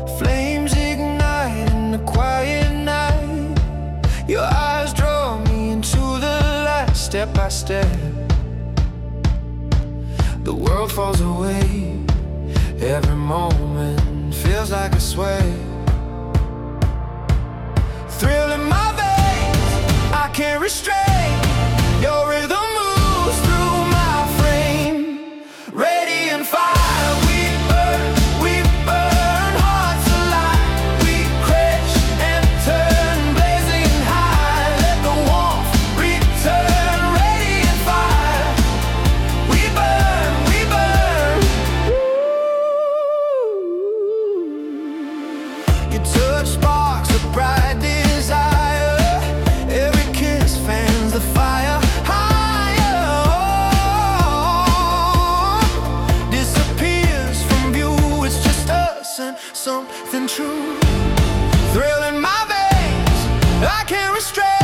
Flames ignite in the quiet night. Your eyes draw me into the light, step by step. The world falls away. Every moment feels like a sway. Thrill in my veins, I can't restrain. Your rhythm moves through my frame. Ready and fire, we burn hearts alive. We crash and turn, blazing high. Let the warmth return. Ready and fire, we burn, we burn. Your touch sparks a bright desire. Every kiss fans the fire higher. Disappears from view, it's just us and something true. Thrill in my veins, I can't restrain.